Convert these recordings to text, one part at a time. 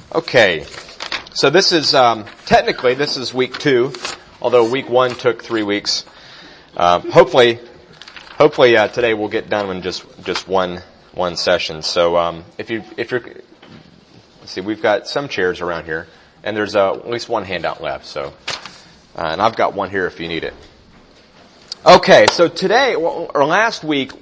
Okay, so this is, technically this is week 2, although week 1 took 3 weeks. Hopefully today we'll get done in just one session. So, if you're, let's see, we've got some chairs around here, and there's at least one handout left, so, and I've got one here if you need it. Okay, so today, or last week,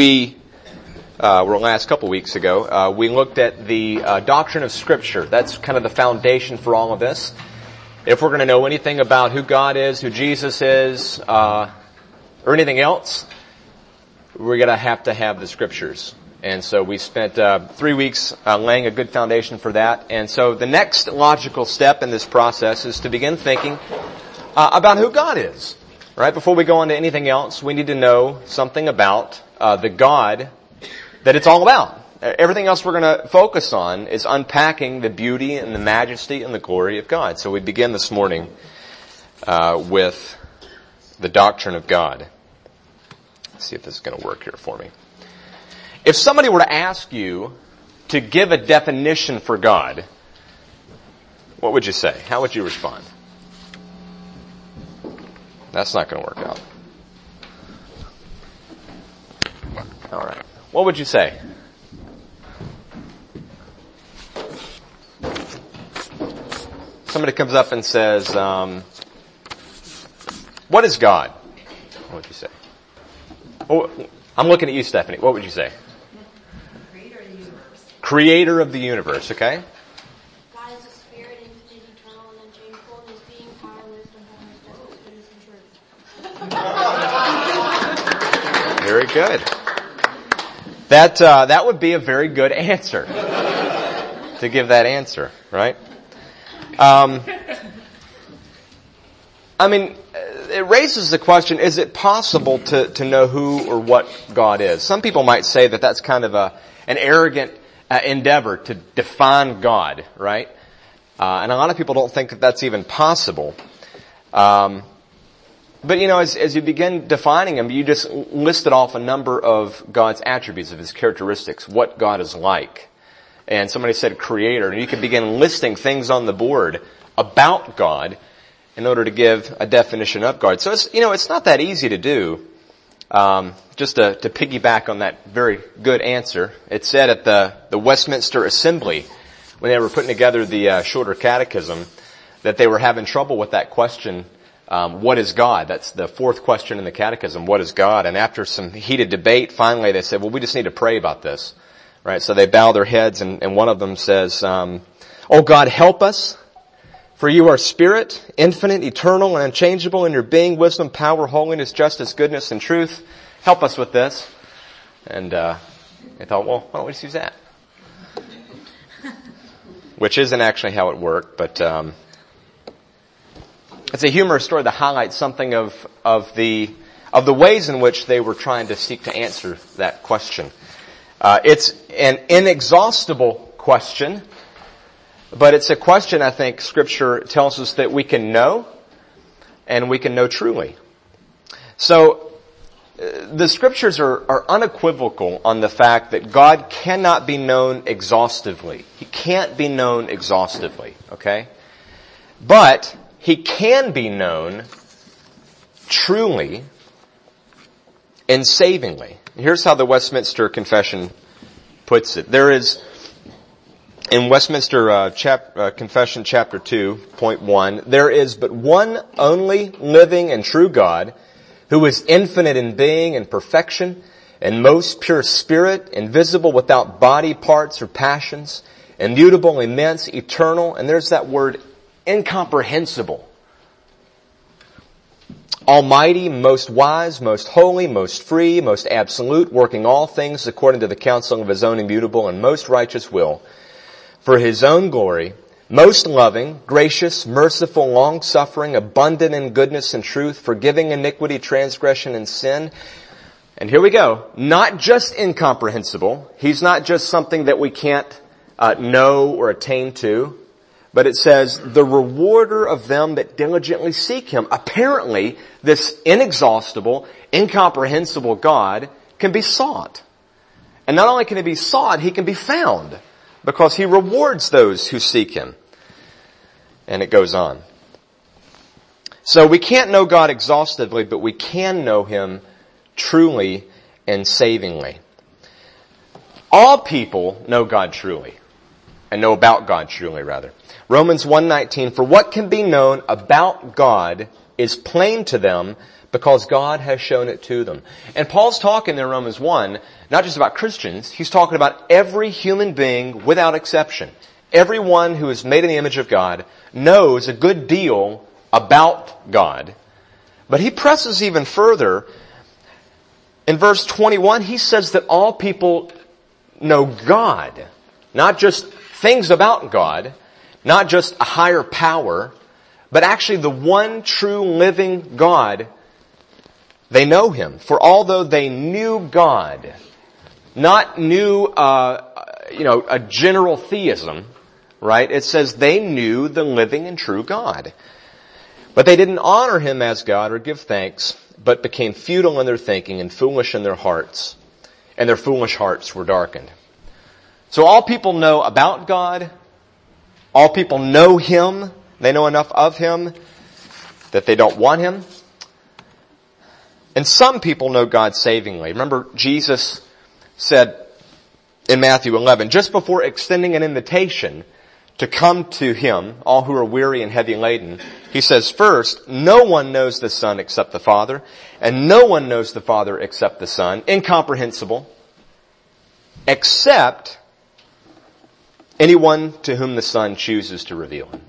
last couple weeks ago, we looked at the doctrine of Scripture. That's kind of the foundation for all of this. If we're going to know anything about who God is, who Jesus is, or anything else, we're going to have the Scriptures. And so we spent 3 weeks laying a good foundation for that. And so the next logical step in this process is to begin thinking about who God is. Right? Before we go on to anything else, we need to know something about the God that it's all about. Everything else we're going to focus on is unpacking the beauty and the majesty and the glory of God. So we begin this morning with the doctrine of God. Let's see if this is going to work here for me. If somebody were to ask you to give a definition for God, what would you say? How would you respond? That's not going to work out. All right. What would you say? Somebody comes up and says, what is God? What would you say? Oh, I'm looking at you, Stephanie. What would you say? Creator of the universe. Creator of the universe, okay? God is a spirit, infinite, eternal, and unchangeable, and his being, power, wisdom, holiness, justice, goodness, and truth. Very good. That would be a very good answer. To give that answer, right? I mean, it raises the question, is it possible to know who or what God is? Some people might say that that's kind of an arrogant endeavor to define God, right? And a lot of people don't think that that's even possible. But you know, as you begin defining him, you just listed off a number of God's attributes, of his characteristics, what God is like. And somebody said creator, and you can begin listing things on the board about God in order to give a definition of God. So it's not that easy to do. Just to piggyback on that very good answer, it said at the Westminster Assembly, when they were putting together the Shorter Catechism, that they were having trouble with that question, what is God? That's the fourth question in the Catechism, what is God? And after some heated debate, finally they said, well, we just need to pray about this. Right? So they bow their heads, and one of them says, oh God, help us, for you are spirit, infinite, eternal, and unchangeable in your being, wisdom, power, holiness, justice, goodness, and truth. Help us with this. And they thought, well, why don't we just use that? Which isn't actually how it worked, but it's a humorous story that highlights something of the ways in which they were trying to seek to answer that question. It's an inexhaustible question, but it's a question I think Scripture tells us that we can know, and we can know truly. So, the Scriptures are unequivocal on the fact that God cannot be known exhaustively. He can't be known exhaustively, okay? But he can be known truly and savingly. Here's how the Westminster Confession puts it. There is, in Westminster Confession chapter 2, point 1, there is but one only living and true God, who is infinite in being and perfection, and most pure spirit, invisible without body parts or passions, immutable, immense, eternal, and there's that word, incomprehensible. Almighty, most wise, most holy, most free, most absolute, working all things according to the counsel of his own immutable and most righteous will, for his own glory, most loving, gracious, merciful, long-suffering, abundant in goodness and truth, forgiving iniquity, transgression, and sin. And here we go. Not just incomprehensible. He's not just something that we can't know or attain to. But it says, the rewarder of them that diligently seek him. Apparently, this inexhaustible, incomprehensible God can be sought. And not only can he be sought, he can be found. because he rewards those who seek him. And it goes on. So we can't know God exhaustively, but we can know him truly and savingly. All people know God truly, and know about God truly, rather. Romans 1:19, for what can be known about God is plain to them because God has shown it to them. And Paul's talking in Romans 1, not just about Christians, he's talking about every human being without exception. Everyone who is made in the image of God knows a good deal about God. But he presses even further. In verse 21, he says that all people know God. Not just things about God, not just a higher power, but actually the one true living God. They know him. For although they knew God, not knew, a general theism, right? It says they knew the living and true God. But they didn't honor him as God or give thanks, but became futile in their thinking and foolish in their hearts, and their foolish hearts were darkened. So all people know about God. All people know him. They know enough of him that they don't want him. And some people know God savingly. Remember, Jesus said in Matthew 11, just before extending an invitation to come to him, all who are weary and heavy laden, he says, first, no one knows the Son except the Father, and no one knows the Father except the Son. Incomprehensible. Except anyone to whom the Son chooses to reveal him.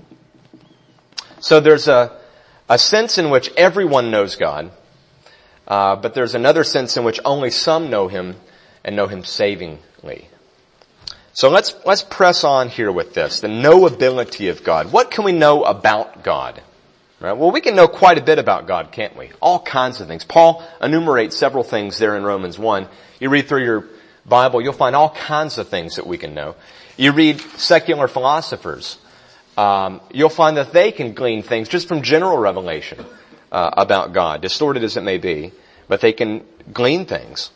So there's a sense in which everyone knows God, but there's another sense in which only some know him and know him savingly. So let's press on here with this, the knowability of God. What can we know about God? Right? Well, we can know quite a bit about God, can't we? All kinds of things. Paul enumerates several things there in Romans 1. You read through your Bible, you'll find all kinds of things that we can know. You read secular philosophers, you'll find that they can glean things just from general revelation about God, distorted as it may be, but they can glean things.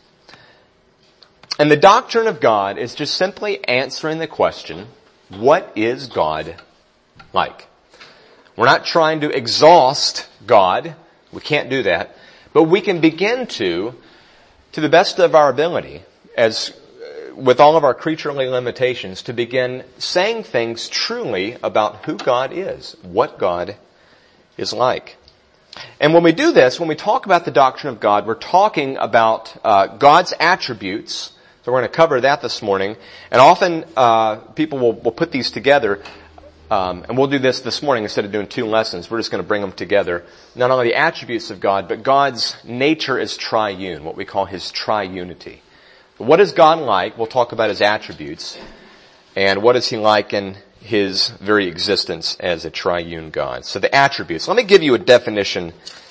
And the doctrine of God is just simply answering the question, what is God like? We're not trying to exhaust God. We can't do that. But we can begin to the best of our ability, as with all of our creaturely limitations, to begin saying things truly about who God is, what God is like. And when we do this, when we talk about the doctrine of God, we're talking about God's attributes. So we're going to cover that this morning. And often people will put these together, and we'll do this morning instead of doing 2 lessons. We're just going to bring them together. Not only the attributes of God, but God's nature is triune, what we call his triunity. What is God like? We'll talk about his attributes. And what is he like in his very existence as a triune God? So the attributes. Let me give you a definition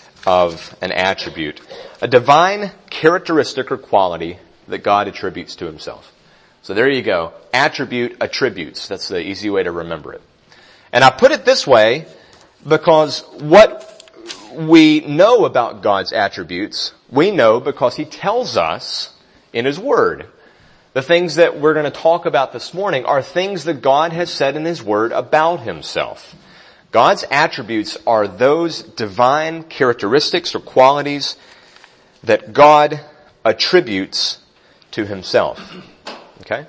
of an attribute. A divine characteristic or quality that God attributes to himself. So there you go. Attribute, attributes. That's the easy way to remember it. And I put it this way because what we know about God's attributes, we know because he tells us in his word. The things that we're going to talk about this morning are things that God has said in his word about himself. God's attributes are those divine characteristics or qualities that God attributes to himself. Okay?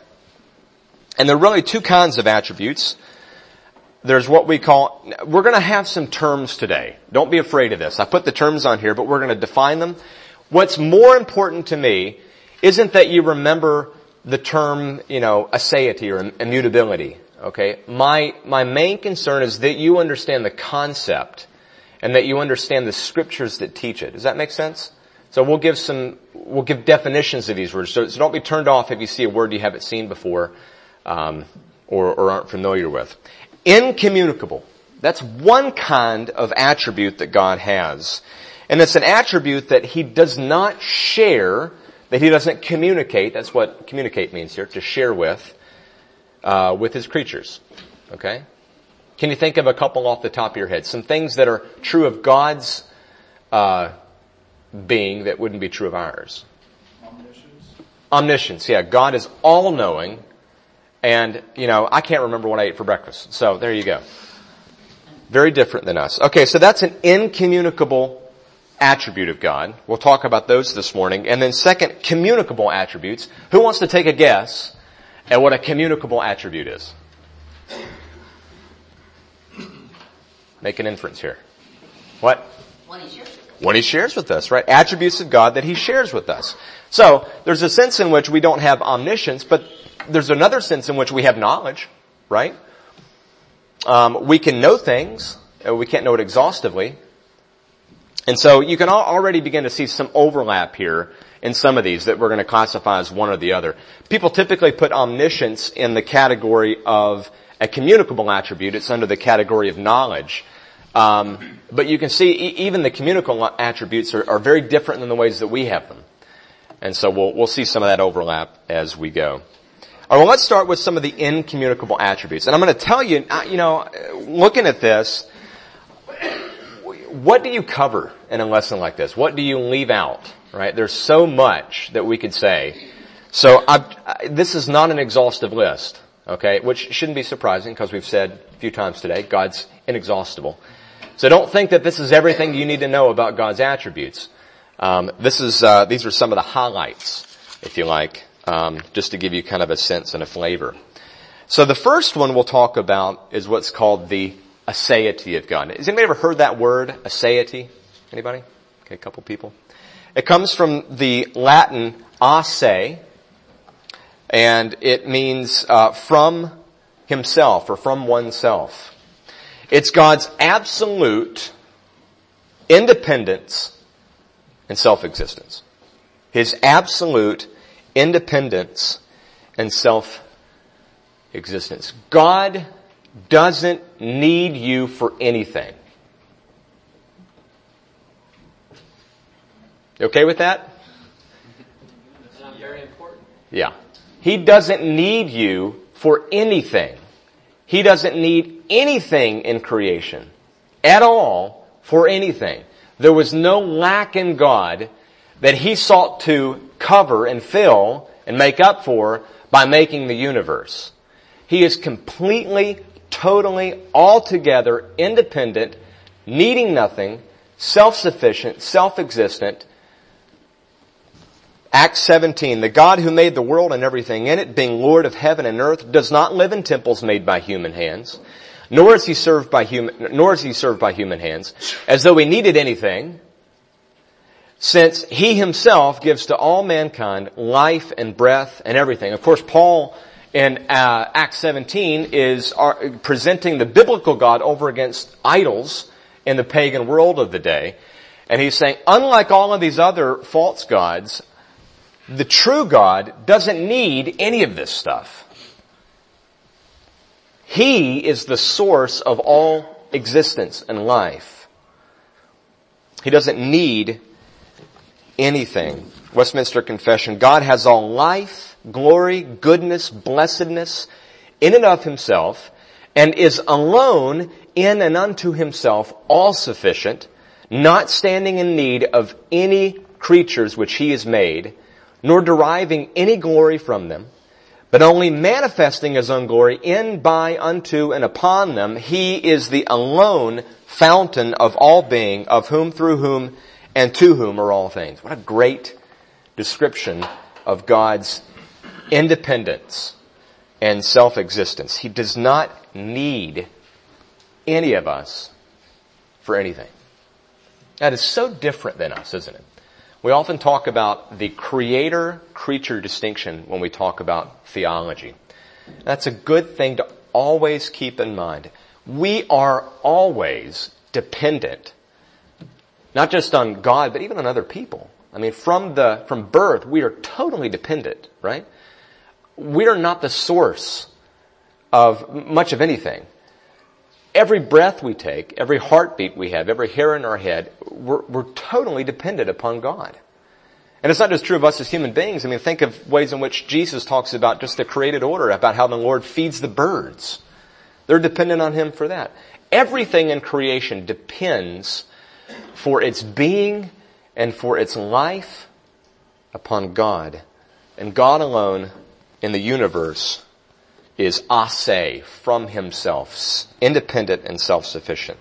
And there are really 2 kinds of attributes. There's what we call, we're going to have some terms today. Don't be afraid of this. I put the terms on here, but we're going to define them. What's more important to me isn't that you remember the term, aseity or immutability. Okay? My main concern is that you understand the concept and that you understand the scriptures that teach it. Does that make sense? So we'll give definitions of these words. So don't be turned off if you see a word you haven't seen before, or aren't familiar with. Incommunicable. That's one kind of attribute that God has. And it's an attribute that he does not share, that he doesn't communicate. That's what communicate means here, to share with his creatures. Okay? Can you think of a couple off the top of your head? Some things that are true of God's being that wouldn't be true of ours. Omniscience, yeah. God is all-knowing And, I can't remember what I ate for breakfast. So there you go. Very different than us. Okay, so that's an incommunicable attribute of God. We'll talk about those this morning. And then second, communicable attributes. Who wants to take a guess at what a communicable attribute is? Make an inference here. What? When he shares with us, right? Attributes of God that he shares with us. So, there's a sense in which we don't have omniscience, but there's another sense in which we have knowledge, right? We can know things. We can't know it exhaustively. And so you can already begin to see some overlap here in some of these that we're going to classify as one or the other. People typically put omniscience in the category of a communicable attribute. It's under the category of knowledge. But you can see even the communicable attributes are very different than the ways that we have them. And so we'll see some of that overlap as we go. All right, well, let's start with some of the incommunicable attributes. And I'm going to tell you, looking at this, what do you cover in a lesson like this? What do you leave out? Right? There's so much that we could say. So this is not an exhaustive list, okay? Which shouldn't be surprising because we've said a few times today, God's inexhaustible. So don't think that this is everything you need to know about God's attributes. These are some of the highlights, if you like, just to give you kind of a sense and a flavor. So the first one we'll talk about is what's called the aseity of God. Has anybody ever heard that word, aseity? Anybody? Okay, a couple people. It comes from the Latin ase, and it means from himself or from oneself. It's God's absolute independence and self-existence. His absolute independence and self-existence. God doesn't need you for anything. You okay with that? That's very important. Yeah. He doesn't need you for anything. He doesn't need anything in creation at all for anything. There was no lack in God that he sought to cover and fill and make up for by making the universe. He is completely, totally, altogether independent, needing nothing, self-sufficient, self-existent. Acts 17, the God who made the world and everything in it, being Lord of heaven and earth, does not live in temples made by human hands, nor is he served by human hands, as though he needed anything, since he himself gives to all mankind life and breath and everything. Of course, Paul in Acts 17 is presenting the biblical God over against idols in the pagan world of the day. And he's saying, unlike all of these other false gods, the true God doesn't need any of this stuff. He is the source of all existence and life. He doesn't need anything. Westminster Confession, God has all life, glory, goodness, blessedness in and of himself, and is alone in and unto himself all sufficient, not standing in need of any creatures which he has made, nor deriving any glory from them, but only manifesting his own glory in, by, unto, and upon them. He is the alone fountain of all being, of whom, through whom, and to whom are all things. What a great description of God's independence and self-existence. He does not need any of us for anything. That is so different than us, isn't it? We often talk about the creator-creature distinction when we talk about theology. That's a good thing to always keep in mind. We are always dependent, not just on God, but even on other people. I mean, from birth, we are totally dependent, right? We are not the source of much of anything. Every breath we take, every heartbeat we have, every hair in our head, we're totally dependent upon God. And it's not just true of us as human beings. I mean, think of ways in which Jesus talks about just the created order, about how the Lord feeds the birds. They're dependent on him for that. Everything in creation depends for its being and for its life upon God. And God alone in the universe is ase, from himself, independent and self-sufficient.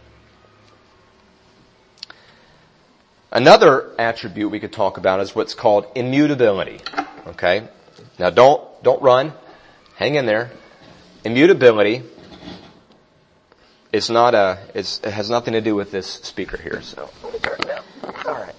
Another attribute we could talk about is what's called immutability. Okay? Now don't run. Hang in there. Immutability is it has nothing to do with this speaker here, so let me turn it down. Alright.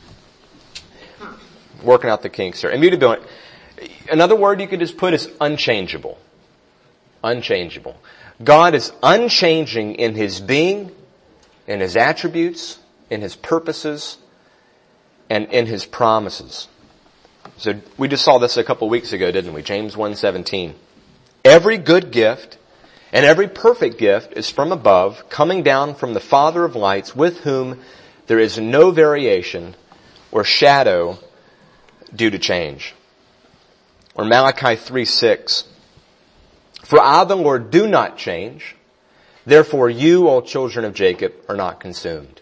Working out the kinks here. Immutability. Another word you could just put is unchangeable. Unchangeable. God is unchanging in His being, in His attributes, in His purposes, and in His promises. So we just saw this a couple weeks ago, didn't we? James 1:17. Every good gift and every perfect gift is from above, coming down from the Father of lights, with whom there is no variation or shadow due to change. Or Malachi 3:6. For I, the Lord, do not change. Therefore you, O children of Jacob, are not consumed.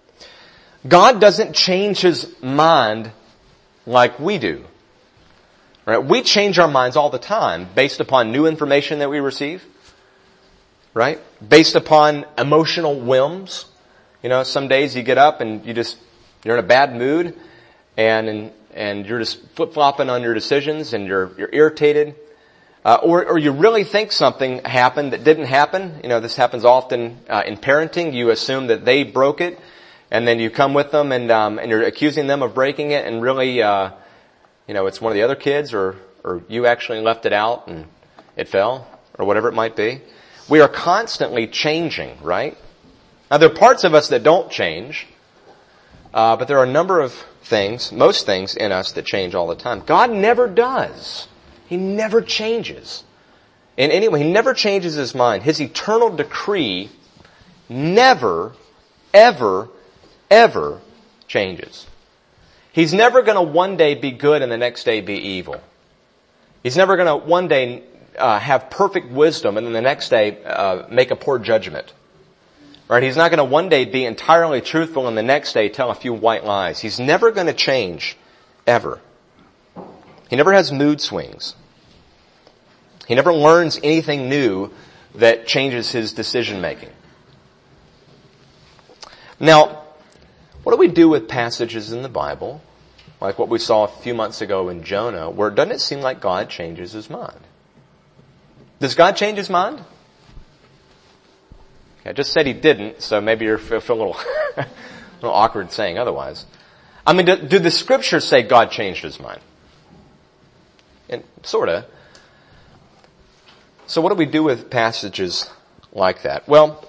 God doesn't change His mind like we do. Right? We change our minds all the time based upon new information that we receive. Right? Based upon emotional whims. You know, some days you get up and you're in a bad mood and you're just flip-flopping on your decisions and you're irritated. Or you really think something happened that didn't happen. You know, this happens often in parenting. You assume that they broke it, and then you come with them and you're accusing them of breaking it, and really, it's one of the other kids, or you actually left it out and it fell, or whatever it might be. We are constantly changing, right? Now, there are parts of us that don't change, but there are a number of things, most things in us that change all the time. God never does. He never changes. In any way, He never changes His mind. His eternal decree never, ever, ever changes. He's never going to one day be good and the next day be evil. He's never going to one day have perfect wisdom and then the next day make a poor judgment. Right? He's not going to one day be entirely truthful and the next day tell a few white lies. He's never going to change, ever. He never has mood swings. He never learns anything new that changes His decision making. Now, what do we do with passages in the Bible, like what we saw a few months ago in Jonah, where doesn't it seem like God changes His mind? Does God change His mind? Okay, I just said He didn't, so maybe you feel a little, a little awkward saying otherwise. I mean, do the Scriptures say God changed His mind? And sorta. So what do we do with passages like that? Well,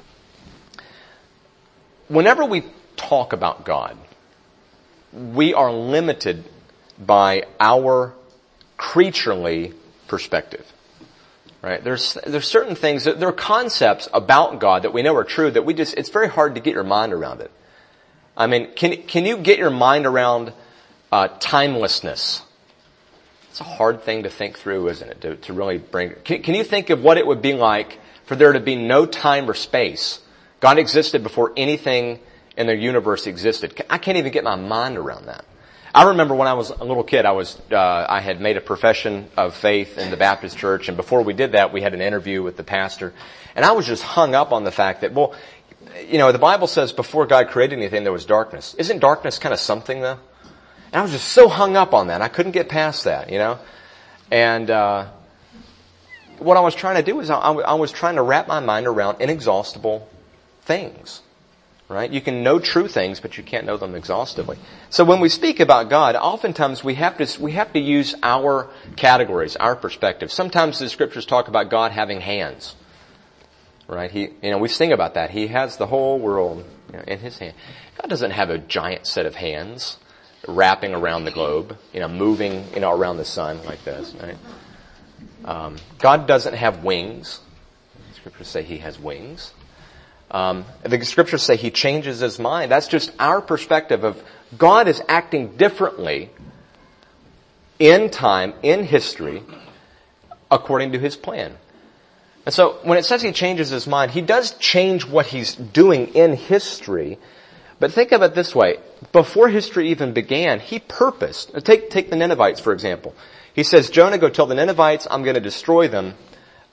whenever we talk about God, we are limited by our creaturely perspective. Right? There's certain things, there are concepts about God that we know are true that it's very hard to get your mind around it. I mean, can you get your mind around timelessness? It's a hard thing to think through, isn't it? To really bring. Can you think of what it would be like for there to be no time or space? God existed before anything in the universe existed. I can't even get my mind around that. I remember when I was a little kid, I had made a profession of faith in the Baptist church, and before we did that, we had an interview with the pastor, and I was just hung up on the fact that, well, the Bible says before God created anything, there was darkness. Isn't darkness kind of something, though? And I was just so hung up on that. I couldn't get past that, And what I was trying to do is I was trying to wrap my mind around inexhaustible things. Right? You can know true things, but you can't know them exhaustively. So when we speak about God, oftentimes we have to use our categories, our perspective. Sometimes the Scriptures talk about God having hands. Right? We sing about that. He has the whole world in His hand. God doesn't have a giant set of hands wrapping around the globe, moving, around the sun like this, right? God doesn't have wings. The Scriptures say He has wings. The Scriptures say He changes His mind. That's just our perspective of God is acting differently in time, in history, according to His plan. And so when it says He changes His mind, He does change what He's doing in history. But think of it this way. Before history even began, He purposed. Take the Ninevites, for example. He says, Jonah, go tell the Ninevites, I'm going to destroy them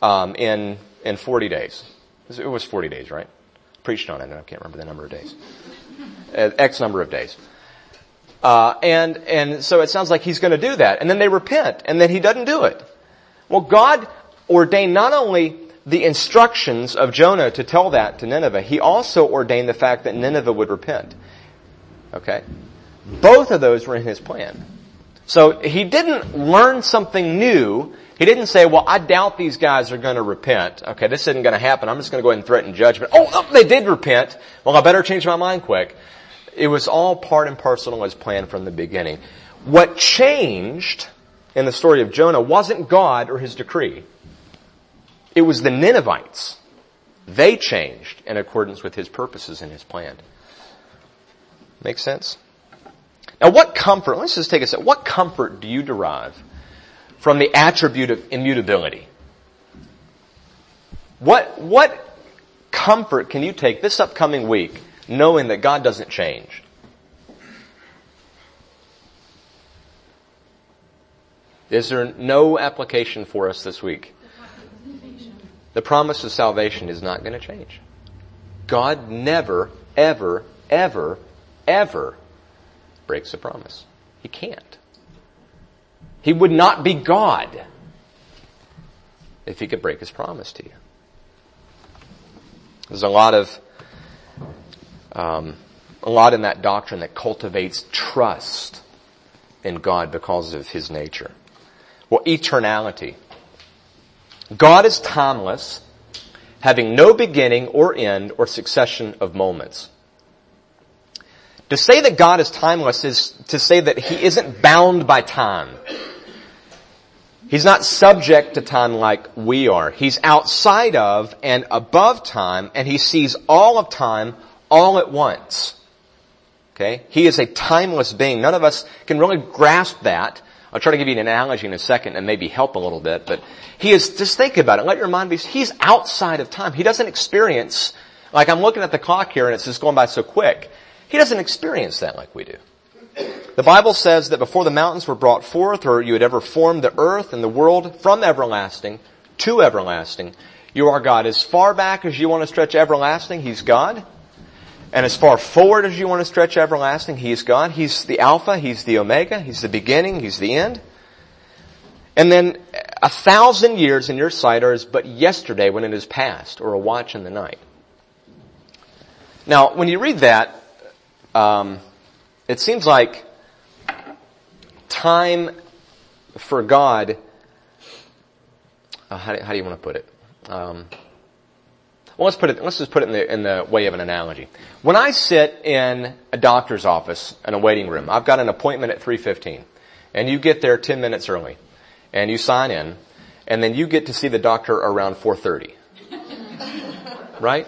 in 40 days. It was 40 days, right? Preached on it, and I can't remember the number of days. X number of days. And so it sounds like he's going to do that. And then they repent, and then he doesn't do it. Well, God ordained not only the instructions of Jonah to tell that to Nineveh, he also ordained the fact that Nineveh would repent. Okay? Both of those were in his plan. So he didn't learn something new. He didn't say, well, I doubt these guys are going to repent. Okay, this isn't going to happen. I'm just going to go ahead and threaten judgment. Oh, they did repent. Well, I better change my mind quick. It was all part and parcel of his plan from the beginning. What changed in the story of Jonah wasn't God or his decree. It was the Ninevites. They changed in accordance with his purposes and his plan. Make sense? Now what comfort, let's just take a second. What comfort do you derive from the attribute of immutability? What comfort can you take this upcoming week knowing that God doesn't change? Is there no application for us this week? The promise of salvation is not going to change. God never, ever, ever, ever breaks a promise. He can't. He would not be God if he could break his promise to you. There's a lot in that doctrine that cultivates trust in God because of his nature. Well, eternality. God is timeless, having no beginning or end or succession of moments. To say that God is timeless is to say that he isn't bound by time. He's not subject to time like we are. He's outside of and above time, and he sees all of time all at once. Okay? He is a timeless being. None of us can really grasp that. I'll try to give you an analogy in a second and maybe help a little bit, but he is, just think about it. Let your mind be, he's outside of time. He doesn't experience, like I'm looking at the clock here and it's just going by so quick. He doesn't experience that like we do. The Bible says that before the mountains were brought forth, or you had ever formed the earth and the world from everlasting to everlasting, you are God. As far back as you want to stretch everlasting, he's God. And as far forward as you want to stretch everlasting, he is God. He's the Alpha, he's the Omega, he's the beginning, he's the end. And then 1,000 years in your sight are as but yesterday when it is past, or a watch in the night. Now, when you read that, it seems like time for God, how do you want to put it? Well, let's just put it in the way of an analogy. When I sit in a doctor's office in a waiting room, I've got an appointment at 3:15, and you get there 10 minutes early, and you sign in, and then you get to see the doctor around 4:30. Right?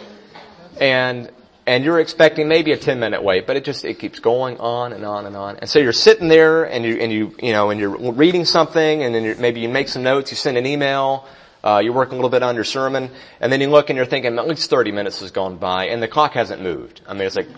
And you're expecting maybe a 10-minute wait, but it keeps going on and on and on. And so you're sitting there and you're reading something, and then maybe you make some notes, you send an email, you're working a little bit on your sermon, and then you look and you're thinking at least 30 minutes has gone by and the clock hasn't moved. I mean, it's like,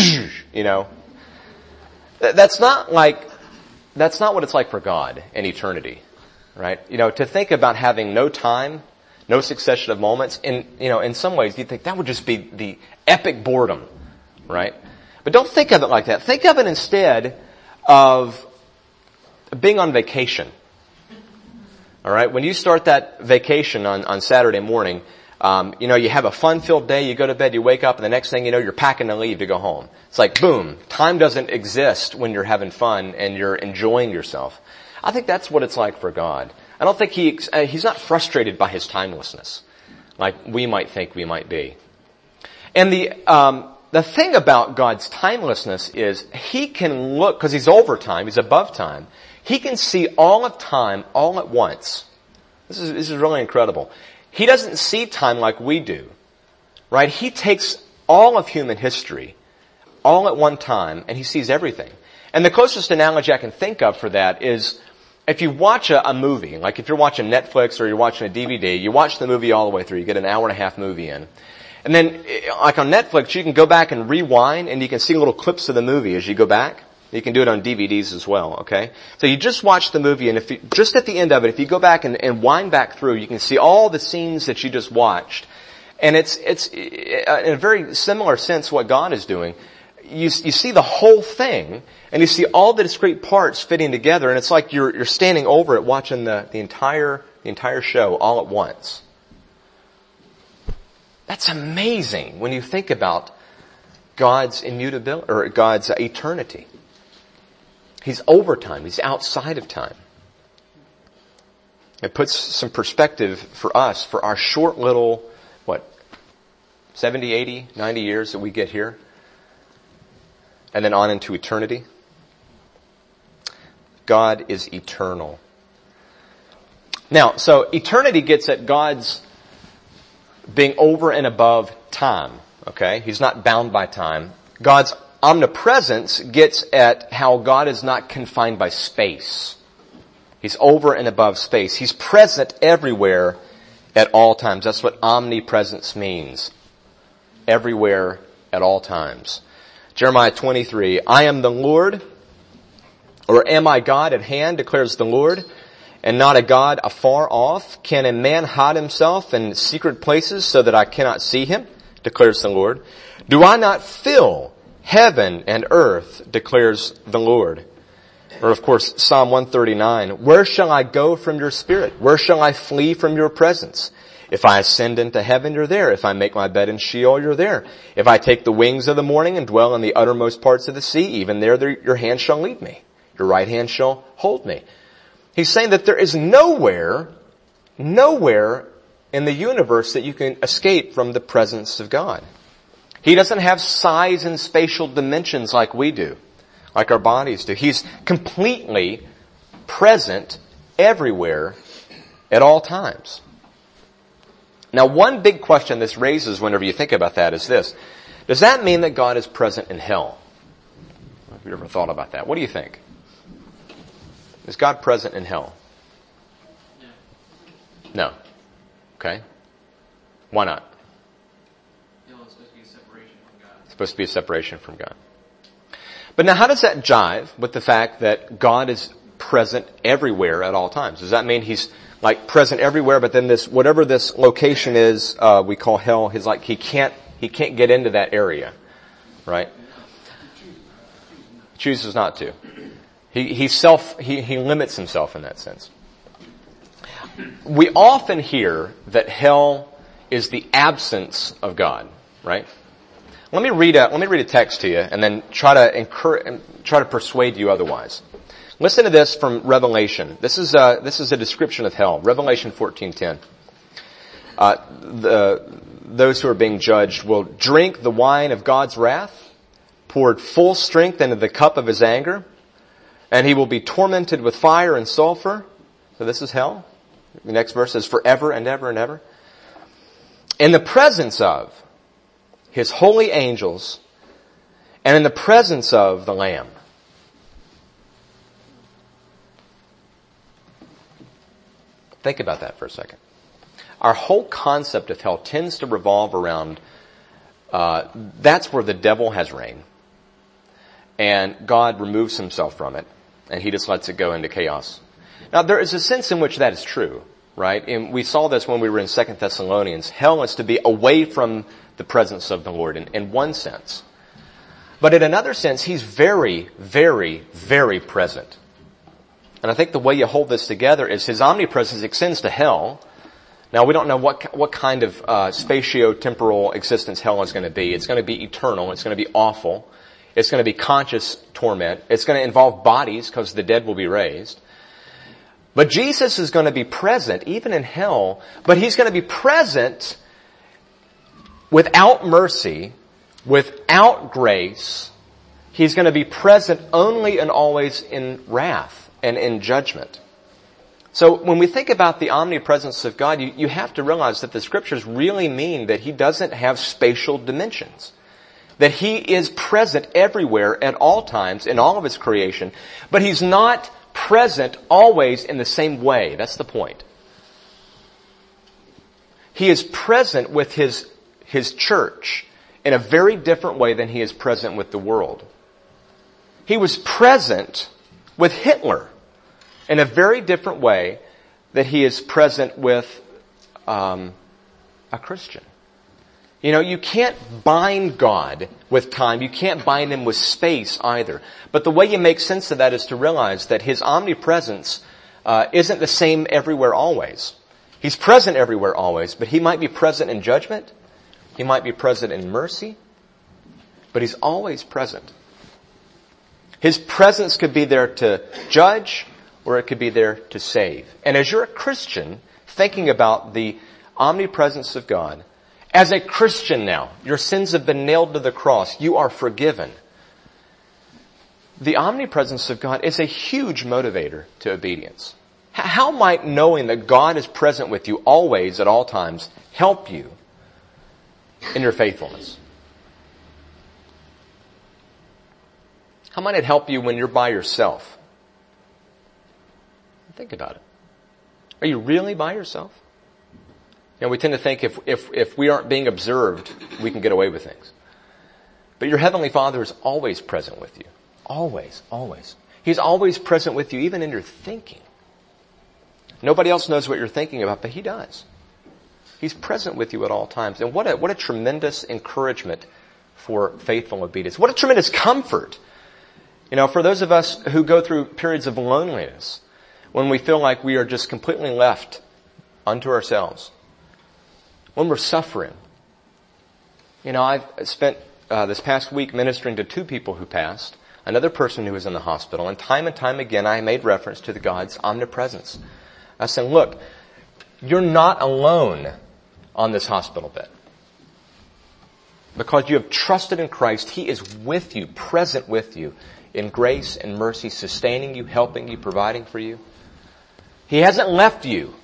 That's not what it's like for God in eternity, right? To think about having no time, no succession of moments, in some ways you'd think that would just be the epic boredom, right? But don't think of it like that. Think of it instead of being on vacation. Alright? When you start that vacation on Saturday morning, you have a fun-filled day, you go to bed, you wake up, and the next thing you know, you're packing to leave to go home. It's like, boom, time doesn't exist when you're having fun and you're enjoying yourself. I think that's what it's like for God. I don't think he's not frustrated by his timelessness, like we might think we might be. And the thing about God's timelessness is he can look, because he's over time, he's above time, he can see all of time all at once. This is really incredible. He doesn't see time like we do, right? He takes all of human history all at one time and he sees everything. And the closest analogy I can think of for that is if you watch a movie, like if you're watching Netflix or you're watching a DVD, you watch the movie all the way through, you get an hour and a half movie in. And then, like on Netflix, you can go back and rewind and you can see little clips of the movie as you go back. You can do it on DVDs as well, okay? So you just watch the movie, and just at the end of it, if you go back and wind back through, you can see all the scenes that you just watched. And it's in a very similar sense what God is doing. You see the whole thing, and you see all the discrete parts fitting together, and it's like you're standing over it watching the entire show all at once. That's amazing when you think about God's immutability, or God's eternity. He's over time. He's outside of time. It puts some perspective for us, for our short little, 70, 80, 90 years that we get here, and then on into eternity. God is eternal. Now, so eternity gets at God's being over and above time, okay? He's not bound by time. God's omnipresence gets at how God is not confined by space. He's over and above space. He's present everywhere at all times. That's what omnipresence means. Everywhere at all times. Jeremiah 23, I am the Lord, or am I God at hand, declares the Lord, and not a God afar off? Can a man hide himself in secret places so that I cannot see him, declares the Lord? Do I not fill heaven and earth, declares the Lord? Or of course, Psalm 139, where shall I go from your spirit? Where shall I flee from your presence? If I ascend into heaven, you're there. If I make my bed in Sheol, you're there. If I take the wings of the morning and dwell in the uttermost parts of the sea, even there your hand shall lead me. Your right hand shall hold me. He's saying that there is nowhere in the universe that you can escape from the presence of God. He doesn't have size and spatial dimensions like we do, like our bodies do. He's completely present everywhere at all times. Now, one big question this raises whenever you think about that is this. Does that mean that God is present in hell? Have you ever thought about that? What do you think? Is God present in hell? No. Okay. Why not? It's supposed to be a separation from God. It's supposed to be a separation from God. But now how does that jive with the fact that God is present everywhere at all times? Does that mean he's like present everywhere, but then whatever this location is, we call hell, he's like, he can't get into that area, right? He chooses not to. He limits himself in that sense. We often hear that hell is the absence of God, right? Let me read a text to you and then try to persuade you otherwise. Listen to this from Revelation. This is a description of hell. Revelation 14:10. Those who are being judged will drink the wine of God's wrath, poured full strength into the cup of his anger, and he will be tormented with fire and sulfur. So this is hell. The next verse says, forever and ever and ever. In the presence of his holy angels and in the presence of the Lamb. Think about that for a second. Our whole concept of hell tends to revolve around, that's where the devil has reign. And God removes himself from it, and he just lets it go into chaos. Now, there is a sense in which that is true, right? And we saw this when we were in 2 Thessalonians. Hell is to be away from the presence of the Lord in one sense. But in another sense, he's very, very, very present. And I think the way you hold this together is his omnipresence extends to hell. Now, we don't know what kind of spatio-temporal existence hell is going to be. It's going to be eternal. It's going to be awful. It's going to be conscious torment. It's going to involve bodies because the dead will be raised. But Jesus is going to be present even in hell, but he's going to be present without mercy, without grace. He's going to be present only and always in wrath and in judgment. So when we think about the omnipresence of God, you have to realize that the scriptures really mean that he doesn't have spatial dimensions. That he is present everywhere at all times in all of his creation, but he's not present always in the same way. That's the point. He is present with his church in a very different way than he is present with the world. He was present with Hitler in a very different way that he is present with a Christian. You know, you can't bind God with time. You can't bind him with space either. But the way you make sense of that is to realize that his omnipresence isn't the same everywhere always. He's present everywhere always, but he might be present in judgment. He might be present in mercy, but he's always present. His presence could be there to judge, or it could be there to save. And as you're a Christian, thinking about the omnipresence of God, as a Christian now, your sins have been nailed to the cross. You are forgiven. The omnipresence of God is a huge motivator to obedience. How might knowing that God is present with you always, at all times, help you in your faithfulness? How might it help you when you're by yourself? Think about it. Are you really by yourself? You know, we tend to think if we aren't being observed, we can get away with things. But your Heavenly Father is always present with you. Always, always. He's always present with you, even in your thinking. Nobody else knows what you're thinking about, but He does. He's present with you at all times. And what a tremendous encouragement for faithful obedience. What a tremendous comfort. You know, for those of us who go through periods of loneliness, when we feel like we are just completely left unto ourselves, when we're suffering. You know, I've spent this past week ministering to 2 people who passed, another person who was in the hospital, and time again I made reference to the God's omnipresence. I said, look, you're not alone on this hospital bed. Because you have trusted in Christ, He is with you, present with you, in grace and mercy, sustaining you, helping you, providing for you. He hasn't left you.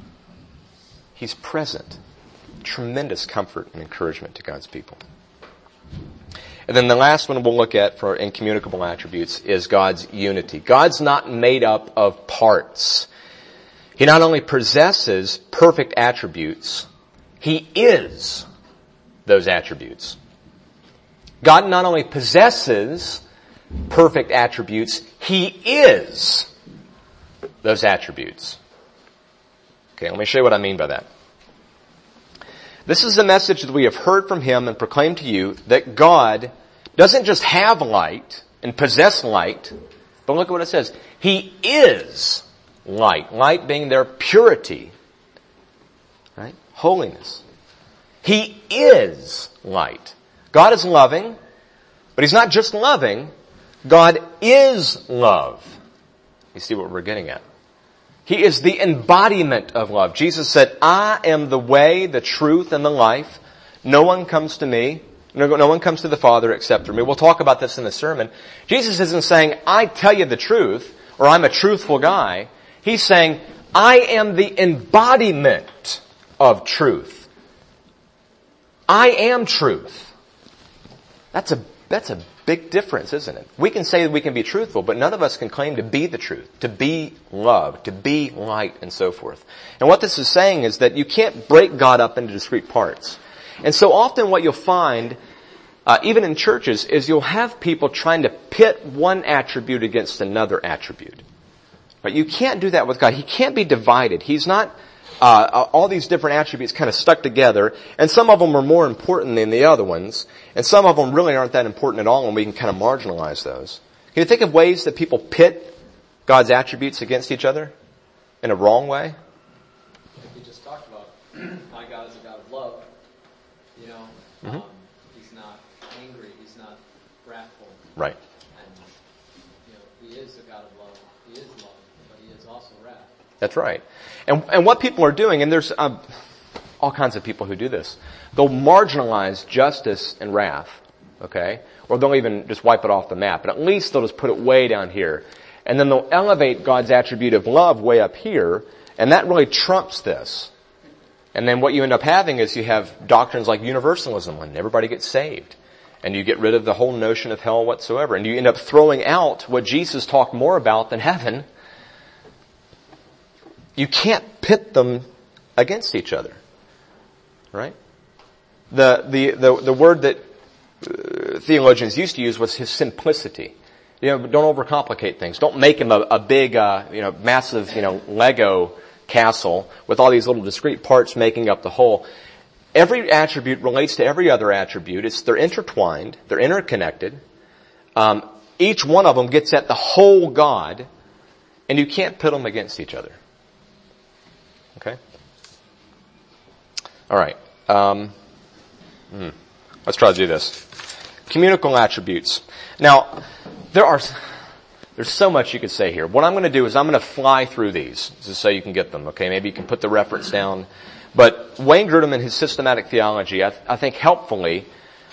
He's present. Tremendous comfort and encouragement to God's people. And then the last one we'll look at for incommunicable attributes is God's unity. God's not made up of parts. He not only possesses perfect attributes, He is those attributes. God not only possesses perfect attributes, He is those attributes. Okay, let me show you what I mean by that. This is the message that we have heard from Him and proclaimed to you, that God doesn't just have light and possess light, but look at what it says. He is light. Light being their purity, right? Holiness. He is light. God is loving, but He's not just loving. God is love. You see what we're getting at? He is the embodiment of love. Jesus said, I am the way, the truth, and the life. No one comes to me. No one comes to the Father except through me. We'll talk about this in the sermon. Jesus isn't saying, I tell you the truth, or I'm a truthful guy. He's saying, I am the embodiment of truth. I am truth. That's a big difference, isn't it? We can say that we can be truthful, but none of us can claim to be the truth, to be love, to be light, and so forth. And what this is saying is that you can't break God up into discrete parts. And so often what you'll find, even in churches, is you'll have people trying to pit one attribute against another attribute. But you can't do that with God. He can't be divided. He's not all these different attributes kind of stuck together, and some of them are more important than the other ones, and some of them really aren't that important at all, and we can kind of marginalize those. Can you think of ways that people pit God's attributes against each other in a wrong way? We just talked about my God is a God of love. You know, He's not angry. He's not wrathful. Right. And, you know, He is a God of love. He is love, but He is also wrath. That's right. And what people are doing, and there's all kinds of people who do this, they'll marginalize justice and wrath, okay? Or they'll even just wipe it off the map. But at least they'll just put it way down here. And then they'll elevate God's attribute of love way up here, and that really trumps this. And then what you end up having is you have doctrines like universalism, when everybody gets saved. And you get rid of the whole notion of hell whatsoever. And you end up throwing out what Jesus talked more about than heaven. You can't pit them against each other. Right? The word that theologians used to use was His simplicity. Don't overcomplicate things. Don't make him a big, massive, Lego castle with all these little discrete parts making up the whole. Every attribute relates to every other attribute. They're intertwined. They're interconnected. Each one of them gets at the whole God, and you can't pit them against each other. Okay? All right. Let's try to do this. Communicable attributes. Now, there's so much you could say here. What I'm going to do is I'm going to fly through these just so you can get them. Okay? Maybe you can put the reference down. But Wayne Grudem in his systematic theology, I think helpfully,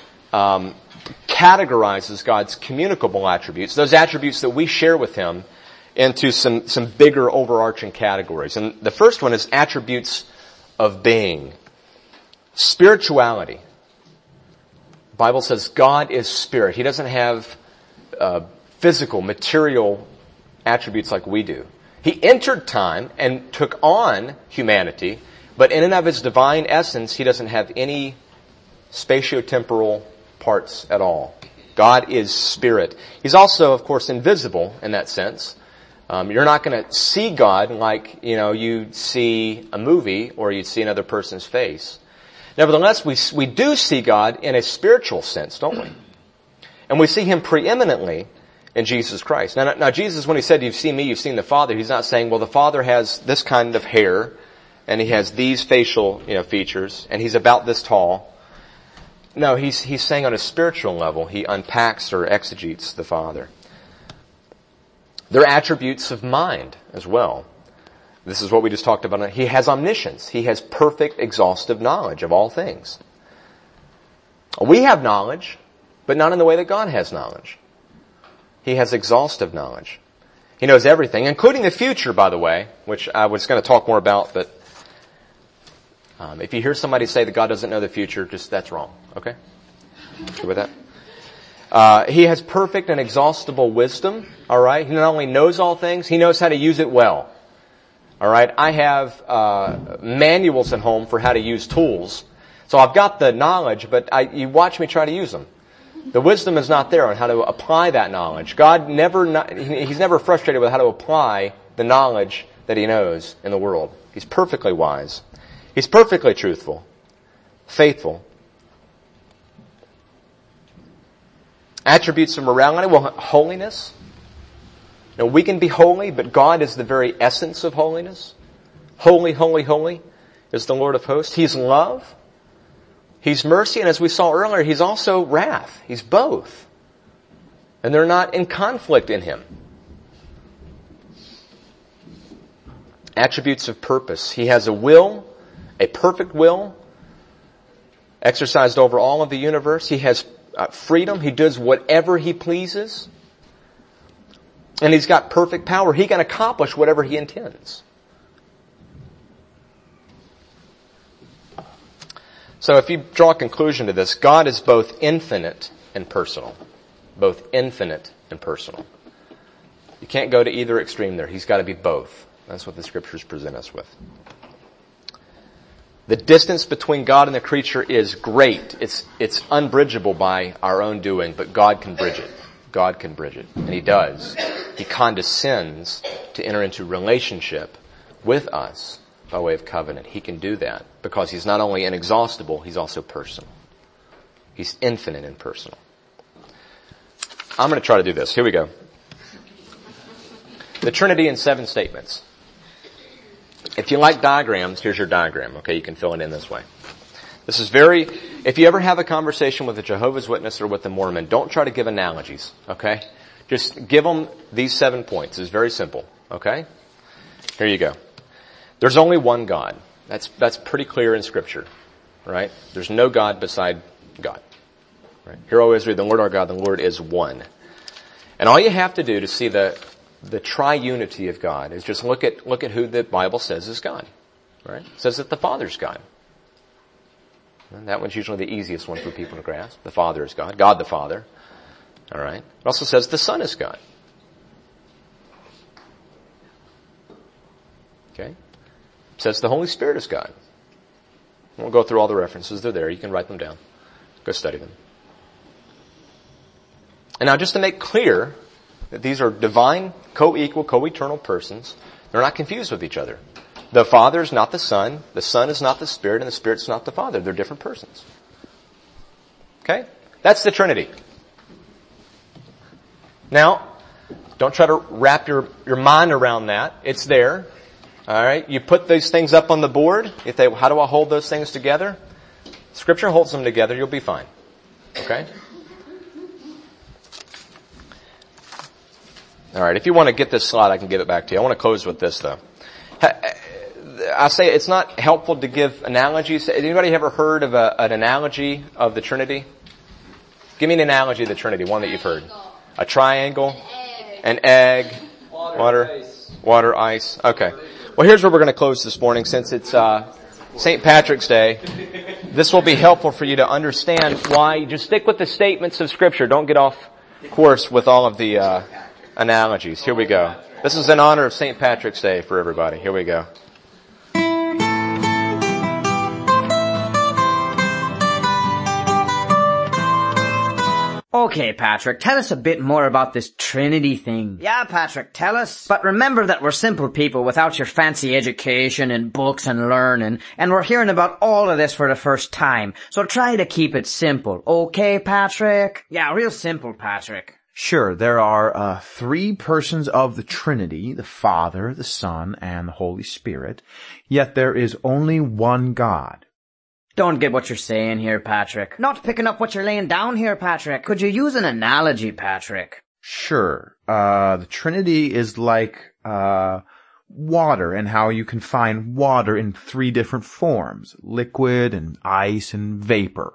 categorizes God's communicable attributes, those attributes that we share with Him, into some bigger overarching categories. And the first one is attributes of being. Spirituality. The Bible says God is spirit. He doesn't have physical, material attributes like we do. He entered time and took on humanity, but in and of His divine essence, He doesn't have any spatiotemporal parts at all. God is spirit. He's also, of course, invisible in that sense. You're not going to see God like, you'd see a movie or you'd see another person's face. Nevertheless, we do see God in a spiritual sense, don't we? And we see Him preeminently in Jesus Christ. Now Jesus, when He said, "You've seen me, you've seen the Father," He's not saying, well, the Father has this kind of hair, and He has these facial, features, and He's about this tall. No, He's saying on a spiritual level, He unpacks or exegetes the Father. There are attributes of mind as well. This is what we just talked about. He has omniscience. He has perfect, exhaustive knowledge of all things. We have knowledge, but not in the way that God has knowledge. He has exhaustive knowledge. He knows everything, including the future, by the way, which I was going to talk more about, but if you hear somebody say that God doesn't know the future, that's wrong. Okay? Good with that? He has perfect and exhaustible wisdom. All right? He not only knows all things, He knows how to use it well. All right? I have manuals at home for how to use tools. So I've got the knowledge, but you watch me try to use them. The wisdom is not there on how to apply that knowledge. God He's never frustrated with how to apply the knowledge that He knows in the world. He's perfectly wise. He's perfectly truthful, faithful. Attributes of morality, holiness. Now, we can be holy, but God is the very essence of holiness. Holy, holy, holy is the Lord of hosts. He's love. He's mercy. And as we saw earlier, He's also wrath. He's both. And they're not in conflict in Him. Attributes of purpose. He has a will, a perfect will, exercised over all of the universe. He has freedom. He does whatever He pleases. And He's got perfect power. He can accomplish whatever He intends. So if you draw a conclusion to this, God is both infinite and personal. Both infinite and personal. You can't go to either extreme there. He's got to be both. That's what the Scriptures present us with. The distance between God and the creature is great. It's unbridgeable by our own doing, but God can bridge it. God can bridge it. And He does. He condescends to enter into relationship with us by way of covenant. He can do that because He's not only inexhaustible, He's also personal. He's infinite and personal. I'm going to try to do this. Here we go. The Trinity in 7 statements. If you like diagrams, here's your diagram. Okay, you can fill it in this way. This is if you ever have a conversation with a Jehovah's Witness or with a Mormon, don't try to give analogies, okay? Just give them these 7 points. It's very simple, okay? Here you go. There's only one God. That's pretty clear in Scripture, right? There's no God beside God. Right? Hear, O Israel, the Lord our God, the Lord is one. And all you have to do to see the triunity of God is just look at who the Bible says is God. Right? It says that the Father's God. And that one's usually the easiest one for people to grasp. The Father is God. God the Father. All right. It also says the Son is God. Okay. It says the Holy Spirit is God. We'll go through all the references. They're there. You can write them down. Go study them. And now just to make clear that these are divine, co-equal, co-eternal persons. They're not confused with each other. The Father is not the Son is not the Spirit, and the Spirit's not the Father. They're different persons. Okay? That's the Trinity. Now, don't try to wrap your mind around that. It's there. Alright? You put these things up on the board. You think, how do I hold those things together? Scripture holds them together. You'll be fine. Okay? Alright, if you want to get this slide, I can give it back to you. I want to close with this, though. I say it's not helpful to give analogies. Has anybody ever heard of an analogy of the Trinity? Give me an analogy of the Trinity, one that you've heard. A triangle, an egg, water, ice. Okay. Well, here's where we're going to close this morning. Since it's St. Patrick's Day, this will be helpful for you to understand why. Just stick with the statements of Scripture. Don't get off course with all of the analogies. Here we go. This is in honor of St. Patrick's Day for everybody. Here we go. Okay, Patrick, tell us a bit more about this Trinity thing. Yeah, Patrick, tell us. But remember that we're simple people without your fancy education and books and learning, and we're hearing about all of this for the first time. So try to keep it simple. Okay, Patrick? Yeah, real simple, Patrick. Sure, there are 3 persons of the Trinity, the Father, the Son, and the Holy Spirit, yet there is only one God. Don't get what you're saying here, Patrick. Not picking up what you're laying down here, Patrick. Could you use an analogy, Patrick? Sure, the Trinity is like water, and how you can find water in 3 different forms, liquid and ice and vapor.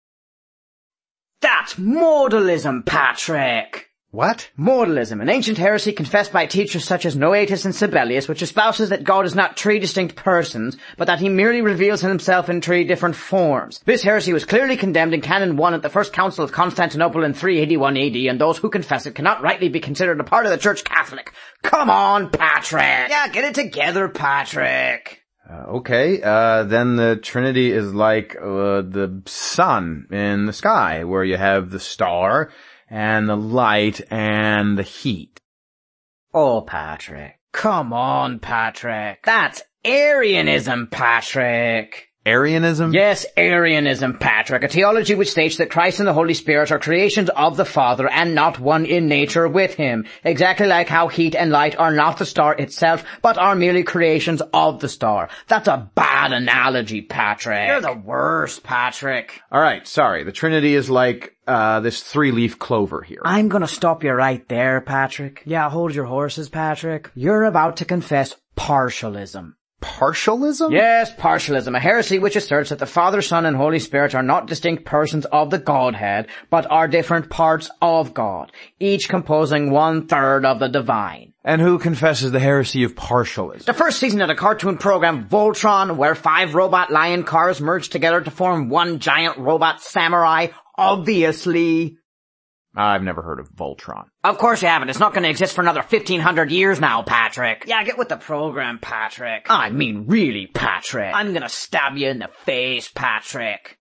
That's modalism, Patrick! What? Modalism, an ancient heresy confessed by teachers such as Noetus and Sibelius, which espouses that God is not 3 distinct persons, but that he merely reveals himself in 3 different forms. This heresy was clearly condemned in Canon 1 at the First Council of Constantinople in 381 AD, and those who confess it cannot rightly be considered a part of the Church Catholic. Come on, Patrick! Yeah, get it together, Patrick. Okay, then the Trinity is like the sun in the sky, where you have the star and the light and the heat. Oh, Patrick. Come on, Patrick. That's Arianism, Patrick. Arianism? Yes, Arianism, Patrick. A theology which states that Christ and the Holy Spirit are creations of the Father and not one in nature with him. Exactly like how heat and light are not the star itself, but are merely creations of the star. That's a bad analogy, Patrick. You're the worst, Patrick. Alright, sorry. The Trinity is like this 3-leaf clover here. I'm gonna stop you right there, Patrick. Yeah, hold your horses, Patrick. You're about to confess partialism. Partialism? Yes, partialism, a heresy which asserts that the Father, Son, and Holy Spirit are not distinct persons of the Godhead, but are different parts of God, each composing 1/3 of the divine. And who confesses the heresy of partialism? The first season of the cartoon program Voltron, where 5 robot lion cars merge together to form one giant robot samurai, obviously. I've never heard of Voltron. Of course you haven't. It's not going to exist for another 1,500 years now, Patrick. Yeah, get with the program, Patrick. I mean, really, Patrick. I'm gonna stab you in the face, Patrick.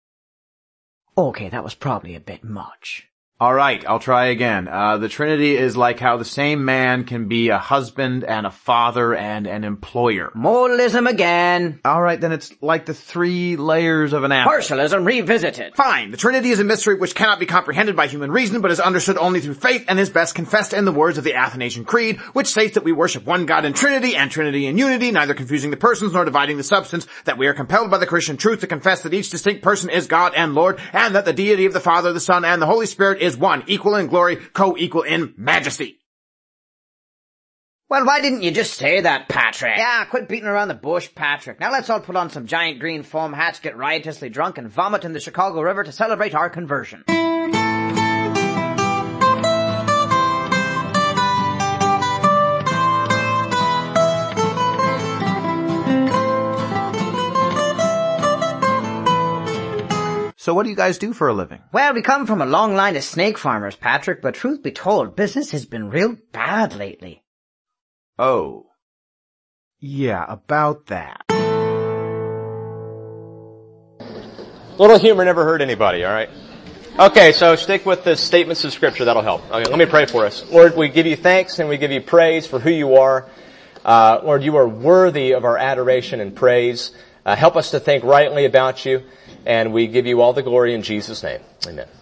Okay, that was probably a bit much. Alright, I'll try again. The Trinity is like how the same man can be a husband and a father and an employer. Modalism again. Alright, then it's like the 3 layers of an apple. Partialism revisited. Fine. The Trinity is a mystery which cannot be comprehended by human reason, but is understood only through faith and is best confessed in the words of the Athanasian Creed, which states that we worship one God in Trinity and Trinity in unity, neither confusing the persons nor dividing the substance, that we are compelled by the Christian truth to confess that each distinct person is God and Lord, and that the deity of the Father, the Son, and the Holy Spirit is one, equal in glory, co-equal in majesty. Well, why didn't you just say that, Patrick? Yeah, quit beating around the bush, Patrick. Now let's all put on some giant green foam hats, get riotously drunk, and vomit in the Chicago River to celebrate our conversion. So what do you guys do for a living? Well, we come from a long line of snake farmers, Patrick, but truth be told, business has been real bad lately. Oh. Yeah, about that. Little humor never hurt anybody, alright? Okay, so stick with the statements of Scripture. That'll help. Okay, let me pray for us. Lord, we give you thanks and we give you praise for who you are. Lord, you are worthy of our adoration and praise. Help us to think rightly about you, and we give you all the glory in Jesus' name. Amen.